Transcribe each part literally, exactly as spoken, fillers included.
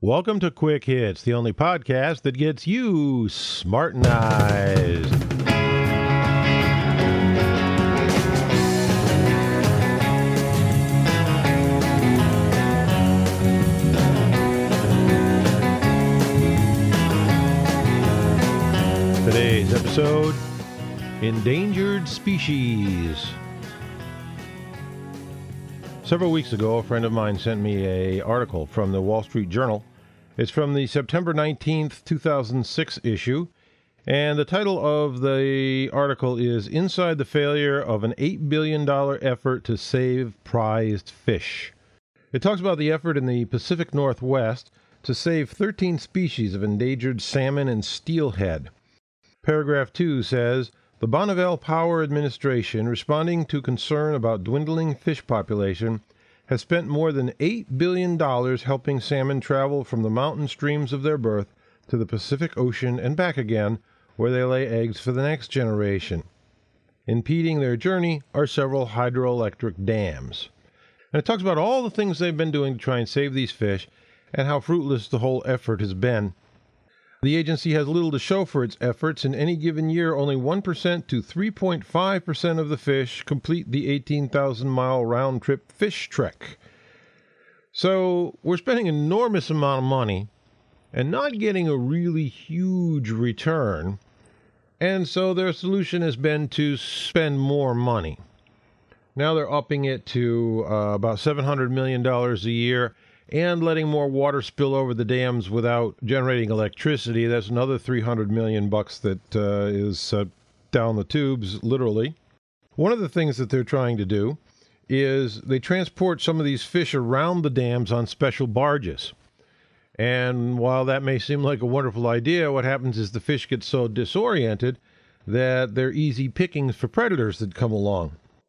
Welcome to Quick Hits, the only podcast that gets you smartenized. Today's episode, Endangered Species. Several weeks ago, a friend of mine sent me an article from the Wall Street Journal. It's from the September nineteenth, two thousand six issue, and the title of the article is Inside the Failure of an eight billion dollars Effort to Save Prized Fish. It talks about the effort in the Pacific Northwest to save thirteen species of endangered salmon and steelhead. Paragraph two says, the Bonneville Power Administration, responding to concern about dwindling fish population, has spent more than eight billion dollars helping salmon travel from the mountain streams of their birth to the Pacific Ocean and back again, where they lay eggs for the next generation. Impeding their journey are several hydroelectric dams. And it talks about all the things they've been doing to try and save these fish and how fruitless the whole effort has been. The agency has little to show for its efforts. In any given year, only one percent to three point five percent of the fish complete the eighteen thousand mile round-trip fish trek. So we're spending an enormous amount of money and not getting a really huge return. And so their solution has been to spend more money. Now they're upping it to uh, about seven hundred million dollars a year, and letting more water spill over the dams without generating electricity. That's another three hundred million bucks that uh, is uh, down the tubes, literally. One of the things that they're trying to do is they transport some of these fish around the dams on special barges. And while that may seem like a wonderful idea, what happens is the fish get so disoriented that they're easy pickings for predators that come along.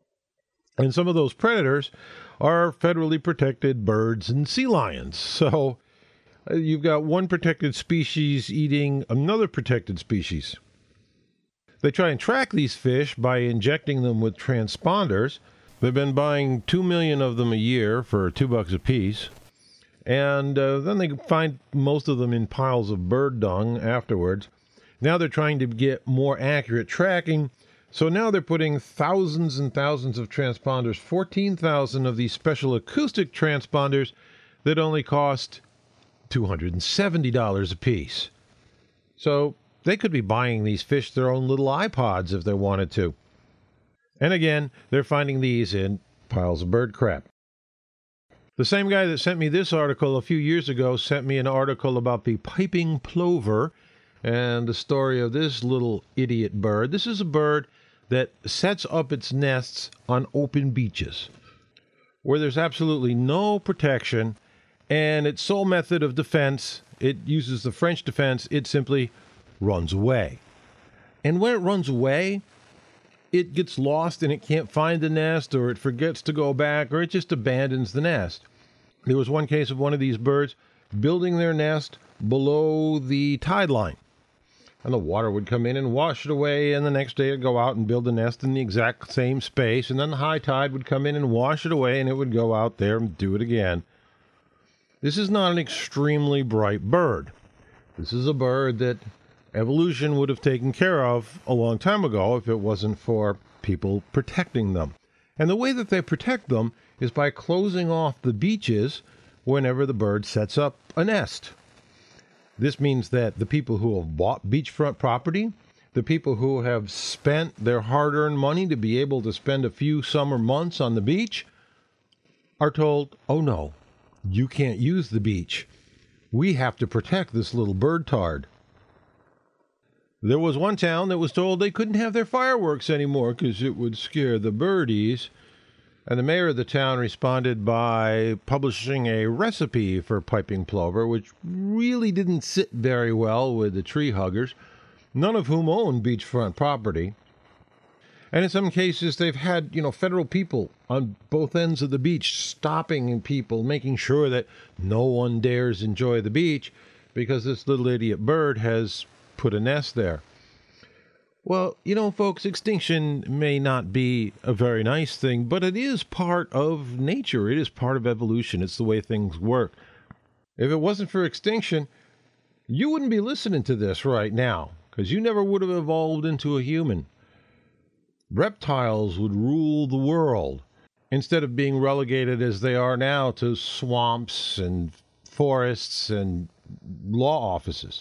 And some of those predators are federally protected birds and sea lions. So uh, you've got one protected species eating another protected species. They try and track these fish by injecting them with transponders. They've been buying two million of them a year for two bucks a piece. And uh, then they find most of them in piles of bird dung afterwards. Now they're trying to get more accurate tracking. So now they're putting thousands and thousands of transponders, fourteen thousand of these special acoustic transponders that only cost two hundred seventy dollars a piece. So they could be buying these fish their own little iPods if they wanted to. And again, they're finding these in piles of bird crap. The same guy that sent me this article a few years ago sent me an article about the piping plover and the story of this little idiot bird. This is a bird that sets up its nests on open beaches where there's absolutely no protection, and its sole method of defense, it uses the French defense, it simply runs away. And when it runs away, it gets lost and it can't find the nest, or it forgets to go back, or it just abandons the nest. There was one case of one of these birds building their nest below the tide line. And the water would come in and wash it away, and the next day it'd go out and build a nest in the exact same space, and then the high tide would come in and wash it away, and it would go out there and do it again. This is not an extremely bright bird. This is a bird that evolution would have taken care of a long time ago if it wasn't for people protecting them. And the way that they protect them is by closing off the beaches whenever the bird sets up a nest. This means that the people who have bought beachfront property, the people who have spent their hard-earned money to be able to spend a few summer months on the beach, are told, oh no, you can't use the beach. We have to protect this little bird tard. There was one town that was told they couldn't have their fireworks anymore because it would scare the birdies. And the mayor of the town responded by publishing a recipe for piping plover, which really didn't sit very well with the tree huggers, none of whom own beachfront property. And in some cases, they've had, you know, federal people on both ends of the beach stopping people, making sure that no one dares enjoy the beach because this little idiot bird has put a nest there. Well, you know, folks, extinction may not be a very nice thing, but it is part of nature. It is part of evolution. It's the way things work. If it wasn't for extinction, you wouldn't be listening to this right now, because you never would have evolved into a human. Reptiles would rule the world, instead of being relegated as they are now to swamps and forests and law offices.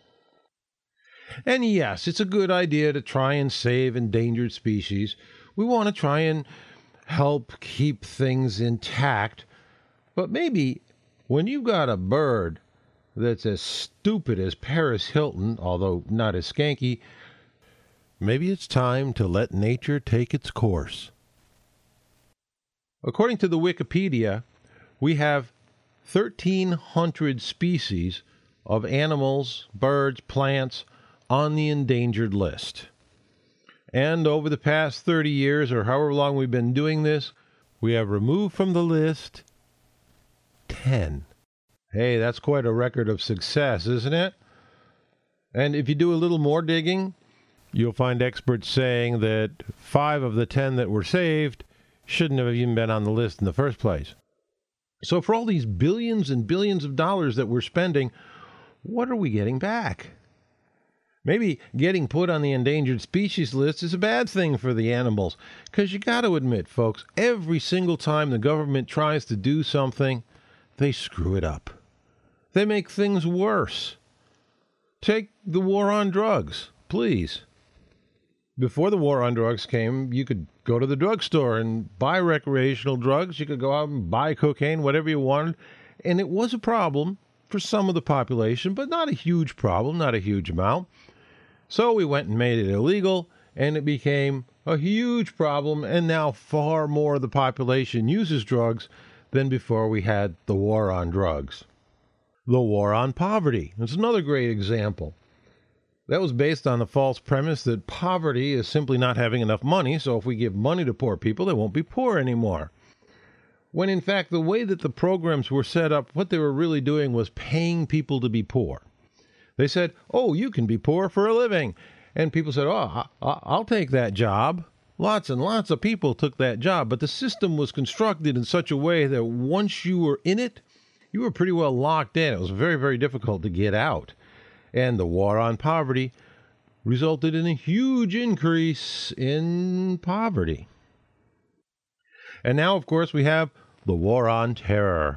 And yes, it's a good idea to try and save endangered species. We want to try and help keep things intact. But maybe when you've got a bird that's as stupid as Paris Hilton, although not as skanky, maybe it's time to let nature take its course. According to the Wikipedia, we have thirteen hundred species of animals, birds, plants on the endangered list. And over the past thirty years, or however long we've been doing this, we have removed from the list ten. Hey, that's quite a record of success, isn't it? And if you do a little more digging, you'll find experts saying that five of the ten that were saved shouldn't have even been on the list in the first place. So for all these billions and billions of dollars that we're spending, what are we getting back? Maybe getting put on the endangered species list is a bad thing for the animals, because you got to admit, folks, every single time the government tries to do something, they screw it up. They make things worse. Take the war on drugs, please. Before the war on drugs came, you could go to the drugstore and buy recreational drugs. You could go out and buy cocaine, whatever you wanted. And it was a problem for some of the population, but not a huge problem, not a huge amount. So we went and made it illegal, and it became a huge problem. And now far more of the population uses drugs than before we had the war on drugs. The war on poverty is another great example. That was based on the false premise that poverty is simply not having enough money, so if we give money to poor people, they won't be poor anymore. When in fact, the way that the programs were set up, what they were really doing was paying people to be poor. They said, oh, you can be poor for a living. And people said, oh, I'll take that job. Lots and lots of people took that job, but the system was constructed in such a way that once you were in it, you were pretty well locked in. It was very, very difficult to get out. And the war on poverty resulted in a huge increase in poverty. And now, of course, we have the war on terror.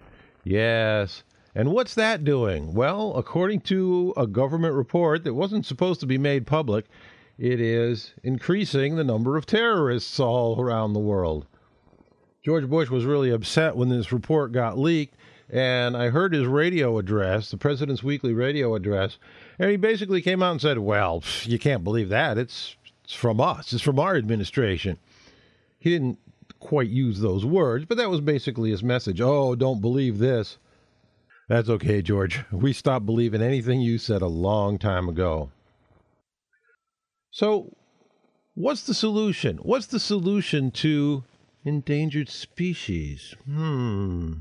Yes. And what's that doing? Well, according to a government report that wasn't supposed to be made public, it is increasing the number of terrorists all around the world. George Bush was really upset when this report got leaked. And I heard his radio address, the president's weekly radio address, and he basically came out and said, well, you can't believe that. It's, it's from us. It's from our administration. He didn't quite use those words, but that was basically his message. Oh, don't believe this. That's okay, George. We stopped believing anything you said a long time ago. So, what's the solution? What's the solution to endangered species? Hmm...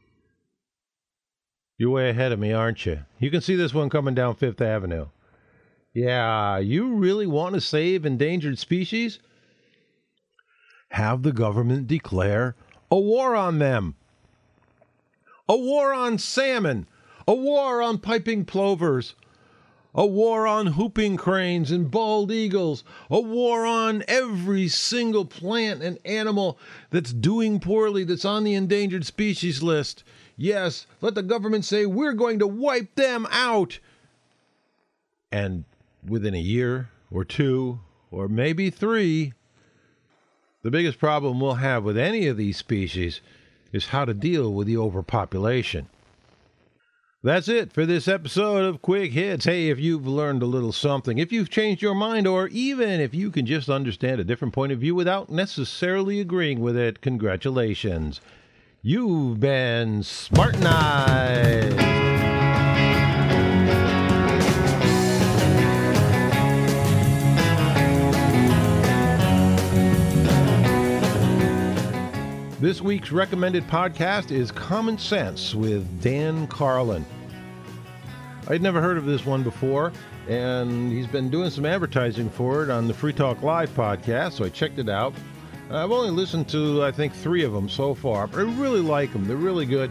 You're way ahead of me, aren't you? You can see this one coming down Fifth Avenue. Yeah, you really want to save endangered species? Have the government declare a war on them. A war on salmon. A war on piping plovers. A war on whooping cranes and bald eagles. A war on every single plant and animal that's doing poorly, that's on the endangered species list. Yes, let the government say we're going to wipe them out. And within a year or two or maybe three, the biggest problem we'll have with any of these species is how to deal with the overpopulation. That's it for this episode of Quick Hits. Hey, if you've learned a little something, if you've changed your mind, or even if you can just understand a different point of view without necessarily agreeing with it, congratulations. You've been smartenized. This week's recommended podcast is Common Sense with Dan Carlin. I'd never heard of this one before, and he's been doing some advertising for it on the Free Talk Live podcast, so I checked it out. I've only listened to, I think, three of them so far, but I really like them. They're really good.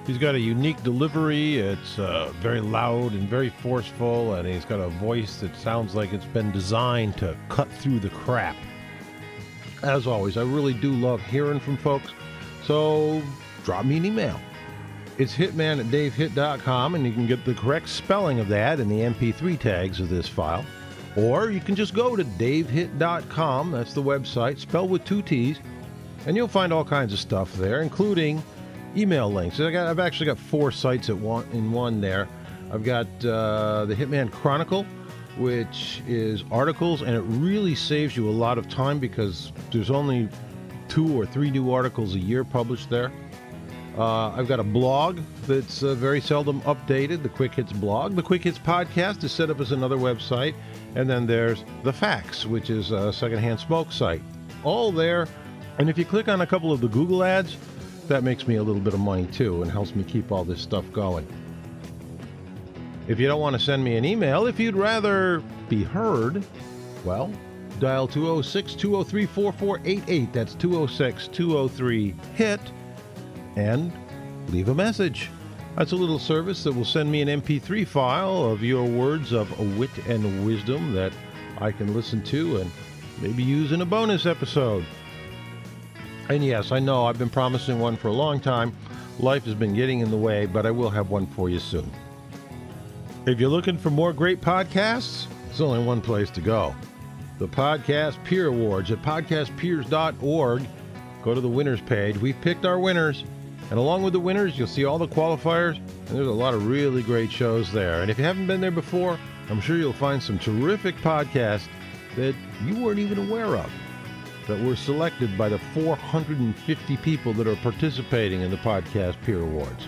He's got a unique delivery. It's uh, very loud and very forceful, and he's got a voice that sounds like it's been designed to cut through the crap. As always, I really do love hearing from folks, so drop me an email. It's hitman at dave hit dot com, and you can get the correct spelling of that in the M P three tags of this file. Or you can just go to dave hit dot com, that's the website, spelled with two T's, and you'll find all kinds of stuff there, including email links. I got, I've actually got four sites at one, in one there. I've got uh, the Hitman Chronicle, which is articles, and it really saves you a lot of time because there's only two or three new articles a year published there. Uh, I've got a blog that's uh, very seldom updated, the Quick Hits blog. The Quick Hits podcast is set up as another website. And then there's The Facts, which is a secondhand smoke site. All there. And if you click on a couple of the Google ads, that makes me a little bit of money too and helps me keep all this stuff going. If you don't want to send me an email, if you'd rather be heard, well, dial two oh six, two oh three, four four eight eight. That's two oh six, two oh three, HIT, and leave a message. That's a little service that will send me an M P three file of your words of wit and wisdom that I can listen to and maybe use in a bonus episode. And yes, I know I've been promising one for a long time. Life has been getting in the way, but I will have one for you soon. If you're looking for more great podcasts, there's only one place to go. The Podcast Peer Awards at podcast peers dot org. Go to the winners page. We've picked our winners. And along with the winners, you'll see all the qualifiers. And there's a lot of really great shows there. And if you haven't been there before, I'm sure you'll find some terrific podcasts that you weren't even aware of, that were selected by the four hundred fifty people that are participating in the Podcast Peer Awards.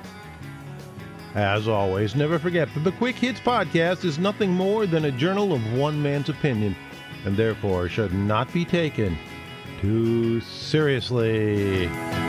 As always, never forget that the Quick Hits Podcast is nothing more than a journal of one man's opinion, and therefore should not be taken too seriously.